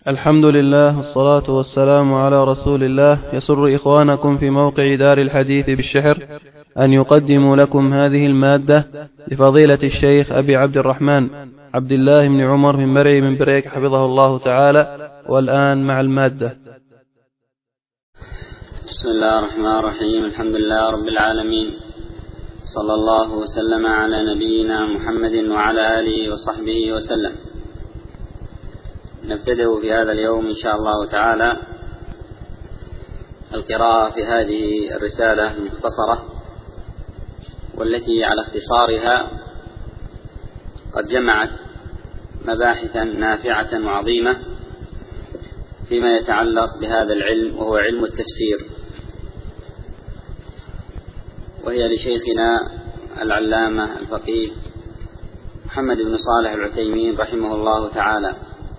الحمد لله والصلاة والسلام على رسول الله. يسر إخوانكم في موقع دار الحديث بالشحر أن يقدموا لكم هذه المادة لفضيلة الشيخ أبي عبد الرحمن عبد الله بن عمر بن مرعي من بريك حفظه الله تعالى. والآن مع المادة. بسم الله الرحمن الرحيم. الحمد لله رب العالمين، صلى الله وسلم على نبينا محمد وعلى آله وصحبه وسلم. نبتدئ في هذا اليوم إن شاء الله تعالى القراءة في هذه الرسالة المختصرة، والتي على اختصارها قد جمعت مباحثا نافعة وعظيمة فيما يتعلق بهذا العلم، وهو علم التفسير، وهي لشيخنا العلامة الفقيه محمد بن صالح العثيمين رحمه الله تعالى،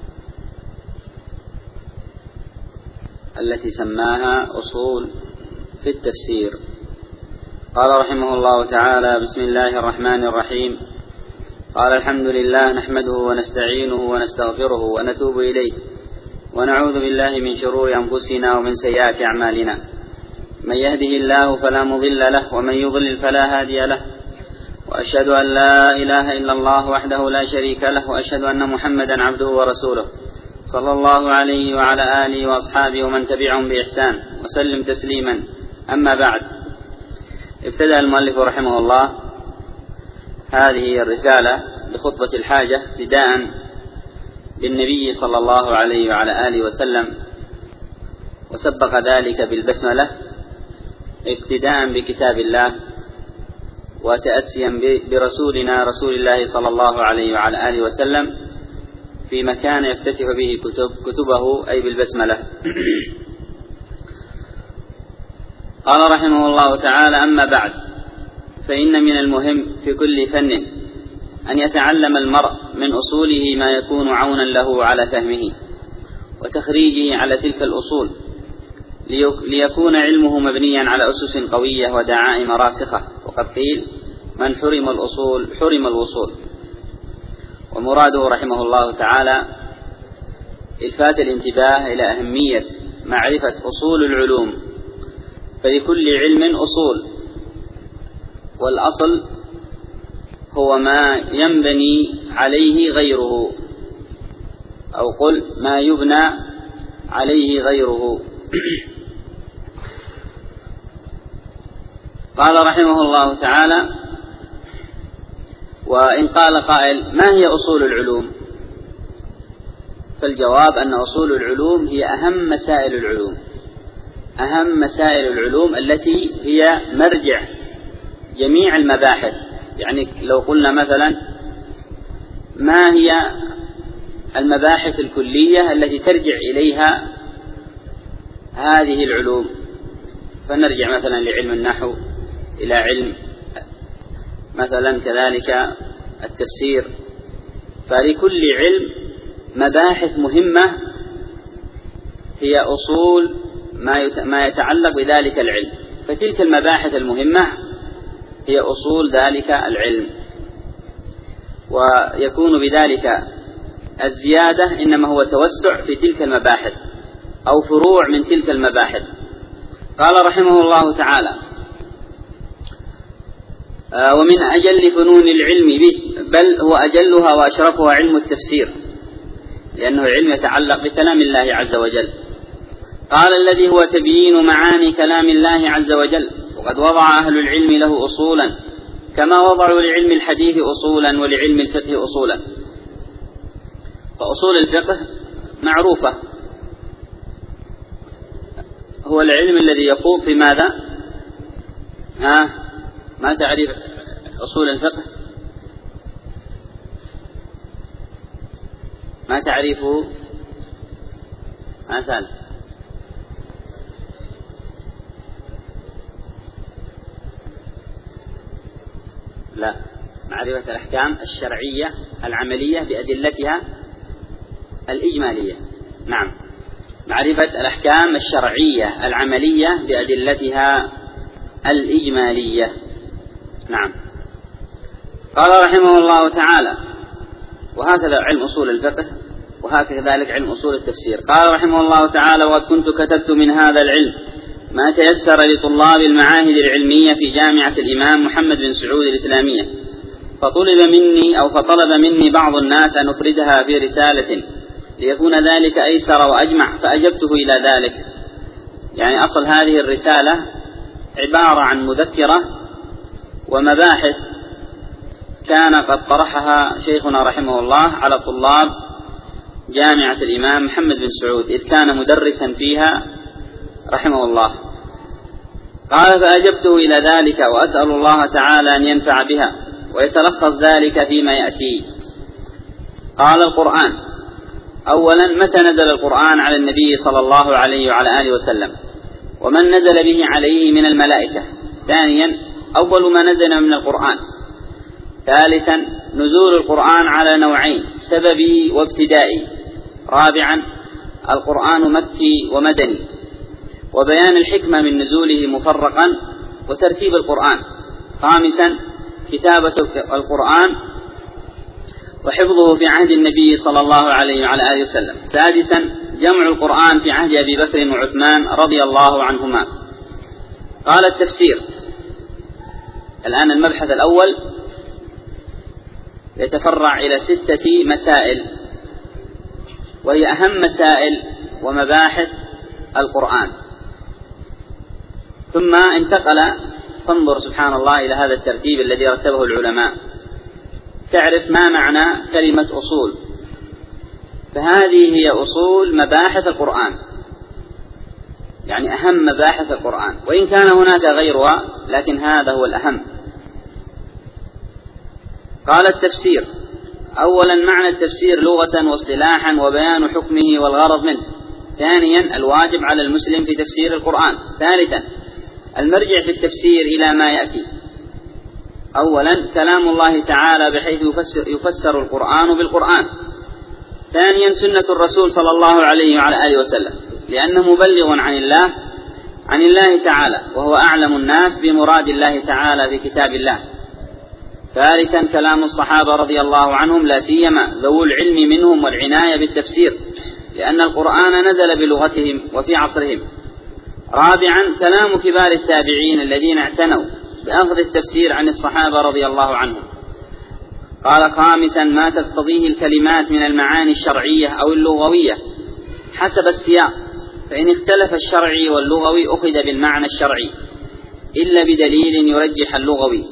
التي سماها أصول في التفسير. قال رحمه الله تعالى: بسم الله الرحمن الرحيم. قال: الحمد لله نحمده ونستعينه ونستغفره ونتوب إليه، ونعوذ بالله من شرور أنفسنا ومن سيئات أعمالنا، من يهده الله فلا مضل له، ومن يضلل فلا هادي له، وأشهد أن لا إله إلا الله وحده لا شريك له، وأشهد أن محمدا عبده ورسوله، صلى الله عليه وعلى آله وأصحابه ومن تبعهم بإحسان وسلم تسليما. أما بعد، ابتدأ المؤلف رحمه الله هذه الرسالة بخطبة الحاجة ابتداء بالنبي صلى الله عليه وعلى آله وسلم، وسبق ذلك بالبسملة اقتداء بكتاب الله وتأسيا برسولنا رسول الله صلى الله عليه وعلى آله وسلم في مكان يفتتح به كتبه، أي بالبسملة. قال رحمه الله تعالى: أما بعد، فإن من المهم في كل فن أن يتعلم المرء من أصوله ما يكون عونا له على فهمه وتخريجه على تلك الأصول، ليكون علمه مبنيا على أسس قوية ودعائم راسخة. وقد قيل: من حرم الأصول حرم الوصول. ومراده رحمه الله تعالى إلفات الانتباه إلى أهمية معرفة أصول العلوم، فلكل علم أصول، والأصل هو ما ينبني عليه غيره، أو قل ما يبنى عليه غيره. قال رحمه الله تعالى: وإن قال قائل: ما هي أصول العلوم؟ فالجواب أن أصول العلوم هي أهم مسائل العلوم، أهم مسائل العلوم التي هي مرجع جميع المباحث. يعني لو قلنا مثلا: ما هي المباحث الكلية التي ترجع إليها هذه العلوم؟ فنرجع مثلا لعلم النحو، إلى علم مثلا كذلك التفسير. فلكل علم مباحث مهمة هي أصول ما يتعلق بذلك العلم، فتلك المباحث المهمة هي أصول ذلك العلم، ويكون بذلك الزيادة إنما هو توسع في تلك المباحث أو فروع من تلك المباحث. قال رحمه الله تعالى: ومن أجل فنون العلم به، بل هو أجلها وأشرفها علم التفسير، لأنه علم يتعلق بكلام الله عز وجل. قال: الذي هو تبيين معاني كلام الله عز وجل. وقد وضع أهل العلم له أصولا، كما وضعوا لعلم الحديث أصولا ولعلم الفقه أصولا. فأصول الفقه معروفة، هو العلم الذي يخوض في ماذا؟ ما تعريف أصول الفقه؟ ما تعريفه؟ سأل. لا، معرفة الأحكام الشرعية العملية بأدلتها الإجمالية. نعم، معرفة الأحكام الشرعية العملية بأدلتها الإجمالية. نعم. قال رحمه الله تعالى: وهكذا علم أصول الفقه وهكذا علم أصول التفسير. قال رحمه الله تعالى: وقد كنت كتبت من هذا العلم ما تيسر لطلاب المعاهد العلمية في جامعة الإمام محمد بن سعود الإسلامية، فطلب مني بعض الناس أن أفردها في رسالة ليكون ذلك أيسر وأجمع، فأجبته إلى ذلك. يعني أصل هذه الرسالة عبارة عن مذكرة ومباحث كان قد طرحها شيخنا رحمه الله على طلاب جامعة الإمام محمد بن سعود إذ كان مدرسا فيها رحمه الله. قال: فأجبته إلى ذلك، وأسأل الله تعالى أن ينفع بها، ويتلخص ذلك فيما يأتي. قال: القرآن. أولا، متى نزل القرآن على النبي صلى الله عليه وعلى آله وسلم، ومن نزل به عليه من الملائكة. ثانيا، أول ما نزل من القرآن. ثالثا، نزول القرآن على نوعين: سببي وابتدائي. رابعا، القرآن مكي ومدني، وبيان الحكمة من نزوله مفرقا وترتيب القرآن. خامسا، كتابة القرآن وحفظه في عهد النبي صلى الله عليه وعلى آله وسلم. سادسا، جمع القرآن في عهد أبي بكر وعثمان رضي الله عنهما. قال: التفسير. الآن المبحث الأول يتفرع إلى 6 مسائل، وهي أهم مسائل ومباحث القرآن. ثم انتقل، فانظر سبحان الله إلى هذا الترتيب الذي رتبه العلماء، تعرف ما معنى كلمة أصول. فهذه هي أصول مباحث القرآن، يعني أهم مباحث القرآن، وإن كان هناك غيرها لكن هذا هو الأهم. قال: التفسير. أولا، معنى التفسير لغة واصطلاحا وبيان حكمه والغرض منه. ثانيا، الواجب على المسلم في تفسير القرآن. ثالثا، المرجع في التفسير إلى ما يأتي. أولا، كلام الله تعالى بحيث يفسر القرآن بالقرآن. ثانيا، سنة الرسول صلى الله عليه وعلى آله وسلم، لأنه مبلغ عن الله تعالى، وهو أعلم الناس بمراد الله تعالى في كتاب الله. ثالثا، كلام الصحابة رضي الله عنهم، لا سيما ذو العلم منهم والعناية بالتفسير، لأن القرآن نزل بلغتهم وفي عصرهم. رابعا، كلام كبار التابعين الذين اعتنوا بأخذ التفسير عن الصحابة رضي الله عنهم. قال: خامسا، ما تقتضيه الكلمات من المعاني الشرعية أو اللغوية حسب السياق، فإن اختلف الشرعي واللغوي أخذ بالمعنى الشرعي إلا بدليل يرجح اللغوي.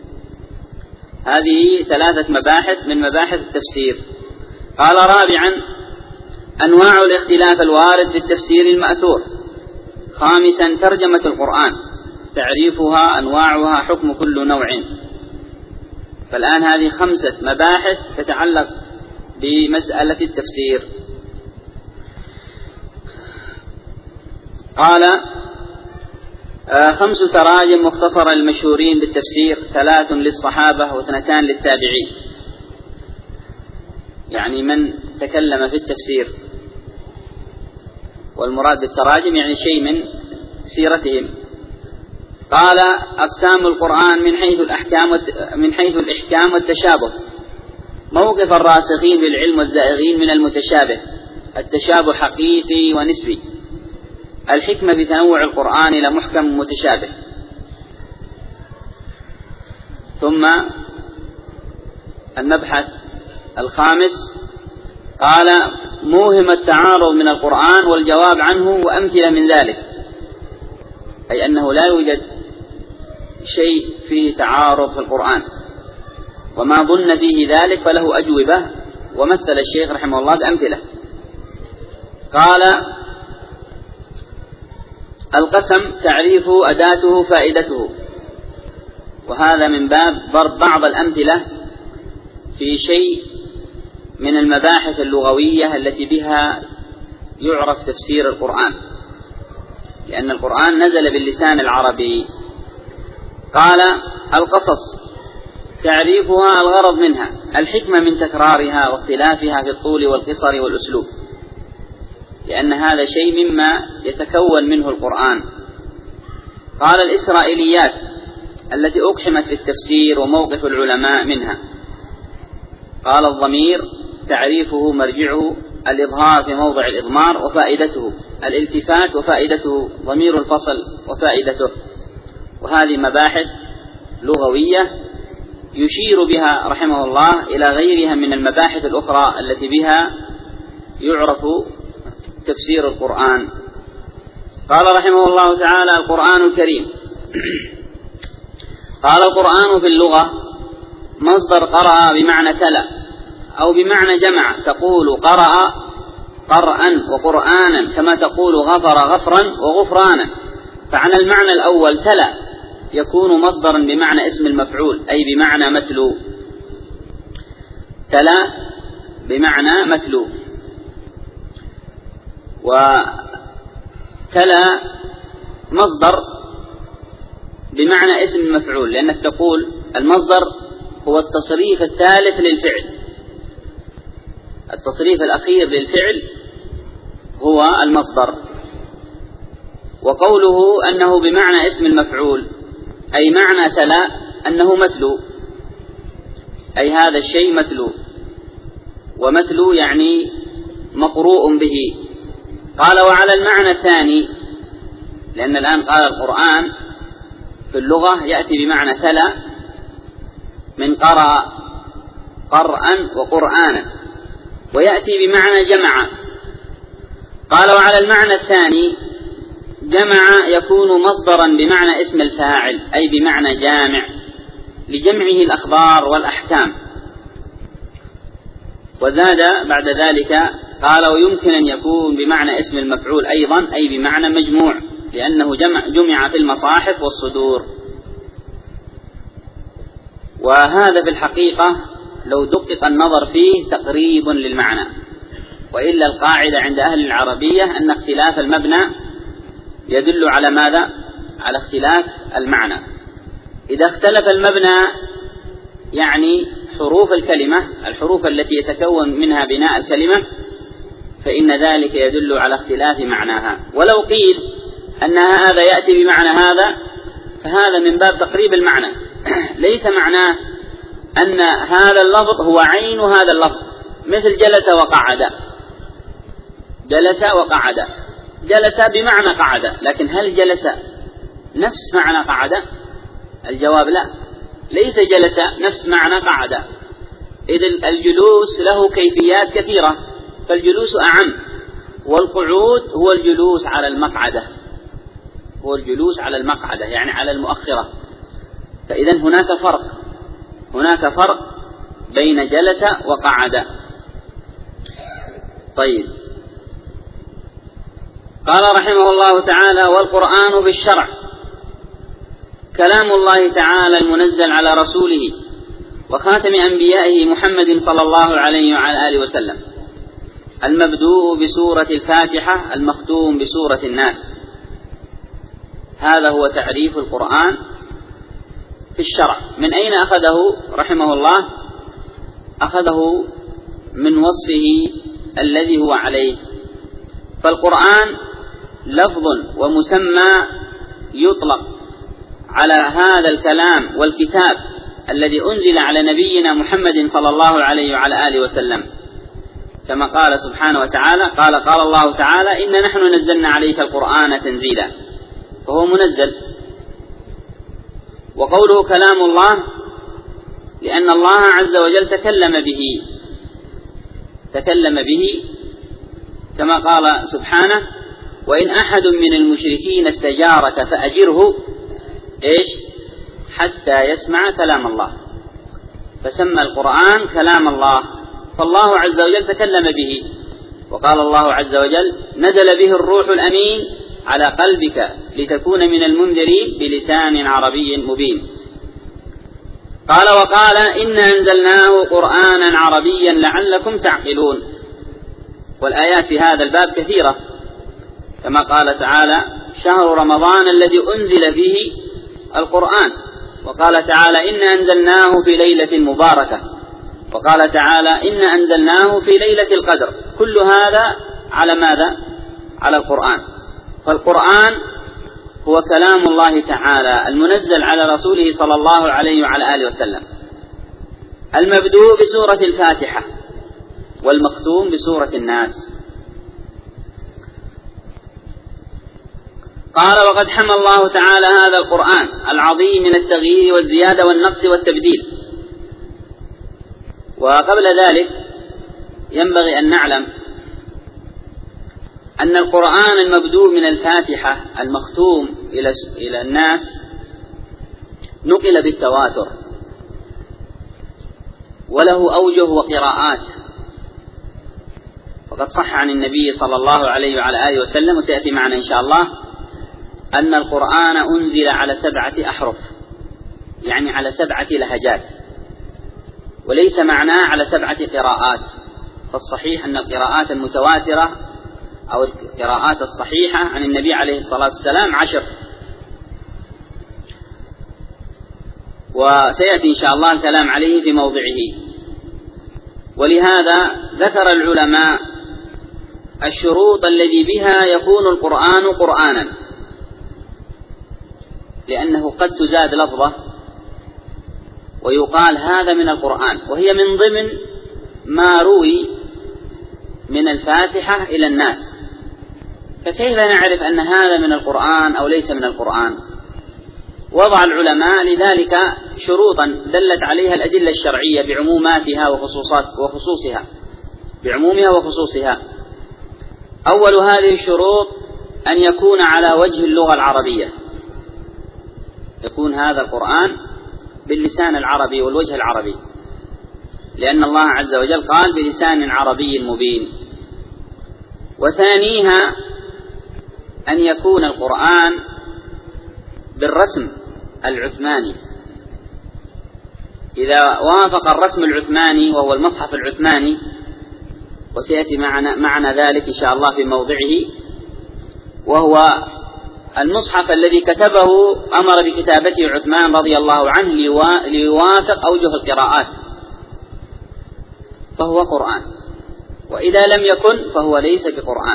هذه 3 مباحث من مباحث التفسير. قال: رابعا، أنواع الاختلاف الوارد في التفسير المأثور. خامسا، ترجمة القرآن، تعريفها، أنواعها، حكم كل نوع. فالآن هذه 5 مباحث تتعلق بمسألة التفسير. قال: 5 تراجم مختصرة للمشهورين بالتفسير، 3 للصحابة و2 للتابعين، يعني من تكلم في التفسير. والمراد بالتراجم يعني شيء من سيرتهم. قال: أقسام القرآن من حيث الإحكام والتشابه. موقف الراسخين بالعلم والزائغين من المتشابه. التشابه حقيقي ونسبي. الحكمة في تنوع القرآن إلى محكم متشابه. ثم المبحث الخامس قال: موهم التعارض من القرآن والجواب عنه وأمثلة من ذلك، أي أنه لا يوجد شيء فيه تعارض في القرآن، وما ظن فيه ذلك فله أجوبة، ومثل الشيخ رحمه الله بأمثلة. قال: القسم، تعريفه، أداته، فائدته. وهذا من باب ضرب بعض الأمثلة في شيء من المباحث اللغوية التي بها يعرف تفسير القرآن، لأن القرآن نزل باللسان العربي. قال: القصص، تعريفها، الغرض منها، الحكمة من تكرارها واختلافها في الطول والقصر والأسلوب، لأن هذا شيء مما يتكون منه القرآن. قال: الإسرائيليات التي أقحمت في التفسير وموقف العلماء منها. قال: الضمير، تعريفه، مرجعه، الإظهار في موضع الإضمار وفائدته، الالتفات وفائدته، ضمير الفصل وفائدته. وهذه مباحث لغوية يشير بها رحمه الله إلى غيرها من المباحث الأخرى التي بها يعرف تفسير القرآن. قال رحمه الله تعالى: القرآن الكريم. قال: القرآن في اللغة مصدر قرأ بمعنى تلا أو بمعنى جمع، تقول قرأ قرأا وقرآنا، كما تقول غفر غفرا وغفرانا. فعن المعنى الأول تلا يكون مصدرا بمعنى اسم المفعول، أي بمعنى متلو. تلا بمعنى متلو. وتلا مصدر بمعنى اسم المفعول، لأنك تقول المصدر هو التصريف الثالث للفعل، التصريف الأخير للفعل هو المصدر. وقوله أنه بمعنى اسم المفعول أي معنى تلا أنه متلو، أي هذا الشيء متلو، ومتلو يعني مقروء به. قال: وعلى المعنى الثاني، لأن الآن قال القرآن في اللغة يأتي بمعنى تلا من قرأ قرأا وقرآنا، ويأتي بمعنى جمع. قال: وعلى المعنى الثاني جمع يكون مصدرا بمعنى اسم الفاعل، أي بمعنى جامع لجمعه الأخبار والأحكام. وزاد بعد ذلك قال: ويمكن أن يكون بمعنى اسم المفعول أيضا، أي بمعنى مجموع، لأنه جمع في المصاحف والصدور. وهذا في الحقيقة لو دقق النظر فيه تقريب للمعنى، وإلا القاعدة عند أهل العربية أن اختلاف المبنى يدل على ماذا؟ على اختلاف المعنى. إذا اختلف المبنى يعني حروف الكلمة، الحروف التي يتكون منها بناء الكلمة، فإن ذلك يدل على اختلاف معناها. ولو قيل أن هذا يأتي بمعنى هذا فهذا من باب تقريب المعنى، ليس معناه أن هذا اللفظ هو عين هذا اللفظ، مثل جلس وقعد. جلس وقعد، جلس بمعنى قعد، لكن هل جلس نفس معنى قعد؟ الجواب لا، ليس جلس نفس معنى قعد. إذ الجلوس له كيفيات كثيرة، فالجلوس أعم، والقعود هو الجلوس على المقعدة، هو الجلوس على المقعدة يعني على المؤخرة. فإذا هناك فرق بين جلس وقعد. طيب، قال رحمه الله تعالى: والقرآن بالشرع كلام الله تعالى المنزل على رسوله وخاتم أنبيائه محمد صلى الله عليه وعلى آله وسلم، المبدوء بسورة الفاتحة المختوم بسورة الناس. هذا هو تعريف القرآن في الشرع. من أين أخذه رحمه الله؟ أخذه من وصفه الذي هو عليه. فالقرآن لفظ ومسمى يطلق على هذا الكلام والكتاب الذي أنزل على نبينا محمد صلى الله عليه وعلى آله وسلم، كما قال سبحانه وتعالى: قال الله تعالى: إن نحن نزلنا عليك القرآن تنزيلا، فهو منزل. وقوله كلام الله لأن الله عز وجل تكلم به كما قال سبحانه: وإن أحد من المشركين استجارك فأجره حتى يسمع كلام الله. فسمى القرآن كلام الله، فالله عز وجل تكلم به. وقال الله عز وجل: نزل به الروح الأمين على قلبك لتكون من المنذرين بلسان عربي مبين. وقال: إنا أنزلناه قرآنا عربيا لعلكم تعقلون. والآيات في هذا الباب كثيرة، كما قال تعالى: شهر رمضان الذي أنزل فيه القرآن. وقال تعالى: إنا أنزلناه في ليلة مباركة. وقال تعالى: إنا أنزلناه في ليلة القدر. كل هذا على ماذا؟ على القرآن. فالقرآن هو كلام الله تعالى المنزل على رسوله صلى الله عليه وعلى آله وسلم، المبدوء بسورة الفاتحة. والمختوم بسورة الناس. قال: وقد حمى الله تعالى هذا القرآن العظيم من التغيير والزيادة والنقص والتبديل. وقبل ذلك ينبغي أن نعلم أن القرآن المبدوء من الفاتحة المختوم إلى الناس نقل بالتواتر، وله أوجه وقراءات، وقد صح عن النبي صلى الله عليه وعلى آله وسلم، وسيأتي معنا إن شاء الله، أن القرآن أنزل على 7 أحرف، يعني على 7 لهجات، وليس معناه على 7 قراءات. فالصحيح أن القراءات المتواترة أو القراءات الصحيحة عن النبي عليه الصلاة والسلام 10، وسيأتي إن شاء الله الكلام عليه في موضعه. ولهذا ذكر العلماء الشروط التي بها يكون القرآن قرآنا، لأنه قد تزاد لفظة ويقال هذا من القرآن، وهي من ضمن ما روي من الفاتحة إلى الناس، فكيف نعرف أن هذا من القرآن أو ليس من القرآن؟ وضع العلماء لذلك شروطا دلت عليها الأدلة الشرعية بعموماتها وخصوصها، بعمومها وخصوصها. أول هذه الشروط أن يكون على وجه اللغة العربية، يكون هذا القرآن باللسان العربي والوجه العربي، لأن الله عز وجل قال بلسان عربي مبين. وثانيها أن يكون القرآن بالرسم العثماني، إذا وافق الرسم العثماني وهو المصحف العثماني، وسيأتي معنا ذلك إن شاء الله في موضعه، وهو المصحف الذي كتبه أمر بكتابته عثمان رضي الله عنه ليوافق أوجه القراءات، فهو قرآن. وإذا لم يكن فهو ليس بقرآن.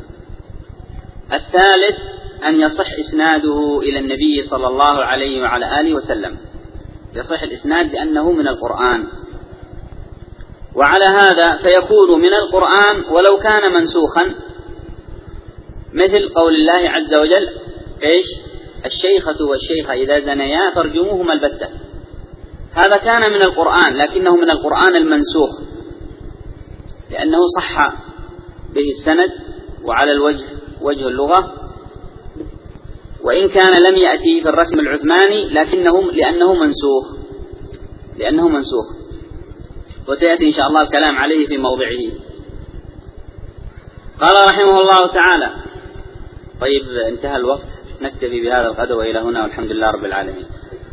الثالث أن يصح إسناده إلى النبي صلى الله عليه وعلى آله وسلم، يصح الإسناد بأنه من القرآن. وعلى هذا فيكون من القرآن ولو كان منسوخا، مثل قول الله عز وجل: إيش؟ الشيخة والشيخة إذا زنيا فارجموهما البتة. هذا كان من القرآن، لكنه من القرآن المنسوخ، لأنه صح به السند وعلى الوجه وجه اللغة، وإن كان لم يأتي في الرسم العثماني لأنه منسوخ، وسيأتي إن شاء الله الكلام عليه في موضعه. قال رحمه الله تعالى. طيب، انتهى الوقت، نكتفي بهذا القدر وإلى هنا، والحمد لله رب العالمين.